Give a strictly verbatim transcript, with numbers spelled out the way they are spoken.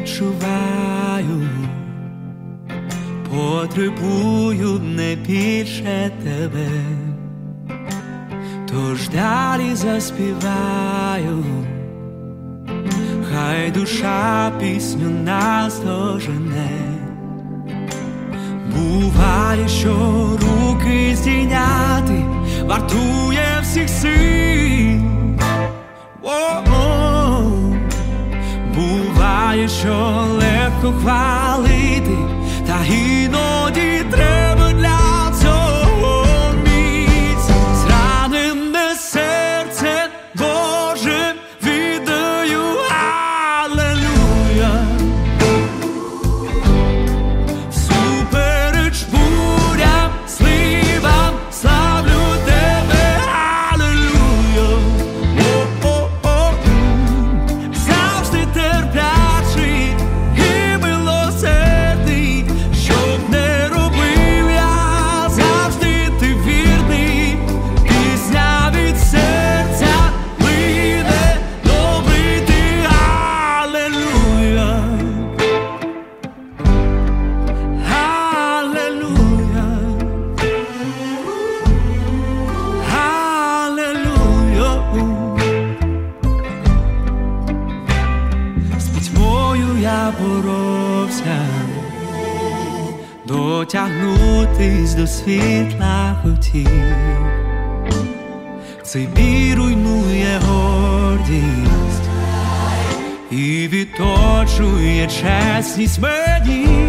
відчуваю, потребую не більше тебе, тож далі заспіваю, хай душа пісню наздожене. Буває, що руки здійняти вартує всіх сил. О-о-о. Буває, що легко хвалити, та іноді треба для цього міць. Зранене серце Боже віддаю, алелуя. Всупереч бурям, сливам, славлю тебе, алелуя. О-о-о. Завжди терплячий і милосердний, щоб не робив я, завжди ти вірний. Пісня від серця лине, добрий ти, алелуя. Алелуя. Алелуя. З пітьмою я боровся, дотягнутись до світла хотів. Цей бій руйнує гордість і відточує чесність мені.